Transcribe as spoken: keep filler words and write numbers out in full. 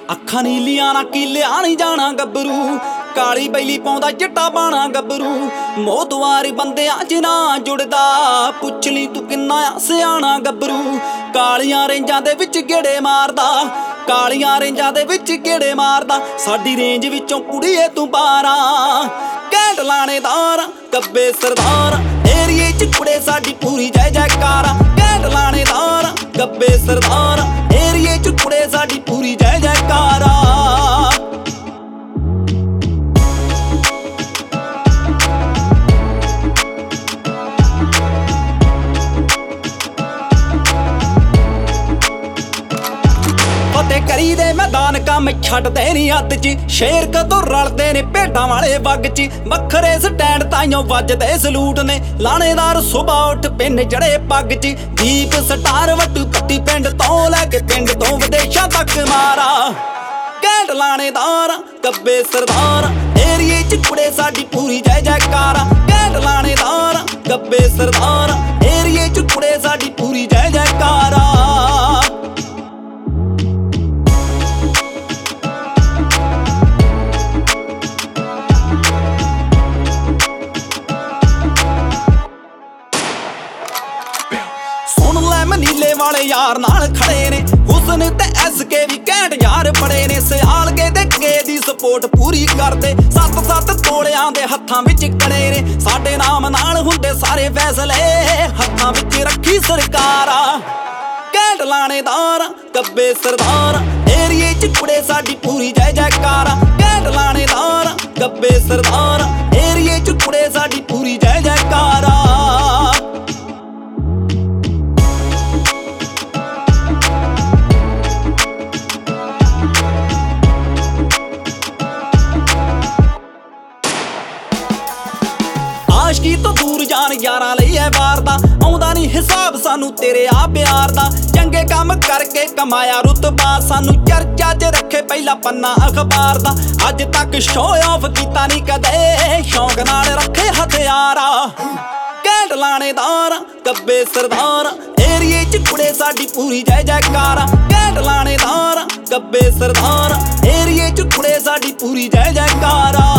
ਅੱਖਾਂ ਨੀਲੀਆਂ ਨਾ ਕੀਲਿਆ ਨਹੀਂ ਜਾਣਾ ਗੱਭਰੂ, ਕਾਲੀ ਬੈਲੀ ਪਾਉਂਦਾ ਚਿੱਟਾ ਬਾਣਾ ਗੱਭਰੂ। ਮੋਤਵਾਰੀ ਬੰਦਿਆਂ ਚ ਨਾ ਜੁੜਦਾ, ਪੁੱਛ ਲਈ ਤੂੰ ਕਿੰਨਾ ਆ ਸਿਆਣਾ ਗੱਭਰੂ। ਕਾਲੀਆਂ ਰੇਂਜਾਂ ਦੇ ਵਿੱਚ ਗੇੜੇ ਮਾਰਦਾ, ਕਾਲੀਆਂ ਰੇਂਜਾਂ ਦੇ ਵਿੱਚ ਗੇੜੇ ਮਾਰਦਾ। ਸਾਡੀ ਰੇਂਜ ਵਿੱਚੋਂ ਕੁੜੀਏ ਤੂੰ ਬਾਰਾਂ, ਘੈਂਟ ਲਾਣੇਦਾਰ ਗੱਬੇ ਸਰਦਾਰ। ਏਰੀਏ ਚ ਕੁੜੇ ਸਾਡੀ ਪੂਰੀ ਜੈ ਜੈਕਾਰਾ, ਘੈਂਟ ਲਾਣੇਦਾਰ ਗੱਬੇ ਸਰਦਾਰ। ਏਰੀਏ ਚ ਕੁੜੇ ਸਾਡੀ ਪੂਰੀ ਜੈ ਜੈਕਾਰਾ। ਫਤਿਹ ਕਰੀ ਦੇ ਮੈਦਾਨ ਕੰਮ ਛੱਡਦੇ ਨੀ ਹੱਥ ਚ, ਸ਼ੇਰ ਕਦੋਂ ਰਲਦੇ ਨੇ ਭੇਡਾਂ ਵਾਲੇ ਵੱਗ ਚ। ਵੱਖਰੇ ਸਟੈਂਡ ਤਾਈਓ ਵੱਜਦੇ ਸਲੂਟ ਨੇ, ਲਾਣੇਦਾਰ ਸੁਬਾ ਉੱਠ ਪਿੰਨ ਜੜੇ ਪੱਗ ਚ। ਦੀਪ ਸਟਾਰ ਵੱਟੂ ਪੱਟੀ ਪਿੰਡ ਤੋਂ ਲੈ ਕੇ ਪਿੰਡ ਤੋਂ ਵਿਦੇਸ਼ਾਂ ਤੱਕ ਮਾਰਾ, ਘੈਂਟ ਲਾਣੇਦਾਰ ਗੱਬੇ ਸਰਦਾਰ। ਏਰੀਏ ਚ ਕੁੜੇ ਸਾਡੀ ਪੂਰੀ ਜੈ ਜੈਕਾਰਾ, ਘੈਂਟ ਲਾਣੇਦਾਰ ਗੱਬੇ ਸਰਦਾਰ। ਏਰੀਏ ਚ ਕੁੜੇ ਸਾਡੀ ਪੂਰੀ ਜੈ ਜੈਕਾਰਾ। ਮਨੀਲੇ ਵਾਲੇ ਯਾਰ ਨਾਲ ਖੜੇ ਨੇ, ਹੁਸਨ ਤੇ ਐਸ ਕੇ ਵੀ ਘੈਂਟ ਯਾਰ ਬੜੇ ਨੇ। ਸਿਆਲਗੇ ਦੇ ਕੇ ਦੀ ਸਪੋਰਟ ਪੂਰੀ ਕਰਦੇ, ਸੱਤ ਸੱਤ ਤੋਲਿਆਂ ਦੇ ਹੱਥਾਂ ਵਿੱਚ ਕੜੇ ਨੇ। ਸਾਡੇ ਨਾਮ ਨਾਲ ਹੁੰਦੇ ਸਾਰੇ ਫੈਸਲੇ, ਹੱਥਾਂ ਵਿੱਚ ਰੱਖੀ ਸਰਕਾਰਾ, ਘੈਂਟ ਲਾਣੇਦਾਰ ਗੱਬੇ ਸਰਦਾਰ। ਏਰੀਏ ਚ ਕੁੜੇ ਸਾਡੀ ਪੂਰੀ ਜੈ ਜੈਕਾਰਾ, ਘੈਂਟ ਲਾਣੇਦਾਰ ਗੱਬੇ ਸਰਦਾਰ। ਏਰੀਏ ਚ ਕੁੜੇ ਸਾਡੀ ਪੂਰੀ ਜੈ ਜੈਕਾਰਾ। ਆਸ਼ਕੀ ਤੋਂ ਦੂਰ ਜਾਣ ਯਾਰਾਂ ਲਈ ਐ ਵਾਰ ਦਾ, ਆਉਂਦਾ ਨੀ ਹਿਸਾਬ ਸਾਨੂੰ ਤੇਰੇ ਆ ਪਿਆਰ ਦਾ। ਚੰਗੇ ਕੰਮ ਕਰਕੇ ਕਮਾਇਆ ਰੁਤਬਾ, ਸਾਨੂੰ ਚਰਚਾ 'ਚ ਰੱਖੇ ਪਹਿਲਾ ਪੰਨਾ ਅਖਬਾਰ ਦਾ। ਅੱਜ ਤੱਕ ਸ਼ੋਅ ਆਫ ਕੀਤਾ ਨੀ ਕਦੇ, ਸ਼ੌਂਕ ਨਾਲ ਰੱਖੇ ਹਥਿਆਰਾ, ਘੈਂਟ ਲਾਣੇਦਾਰ ਗੱਬੇ ਸਰਦਾਰ। ਏਰੀਏ 'ਚ ਕੁੜੇ ਸਾਡੀ ਪੂਰੀ ਜੈ ਜੈਕਾਰਾ, ਘੈਂਟ ਲਾਣੇਦਾਰ ਗੱਬੇ ਸਰਦਾਰ। ਏਰੀਏ 'ਚ ਕੁੜੇ ਸਾਡੀ ਪੂਰੀ ਜੈ ਜੈਕਾਰਾ।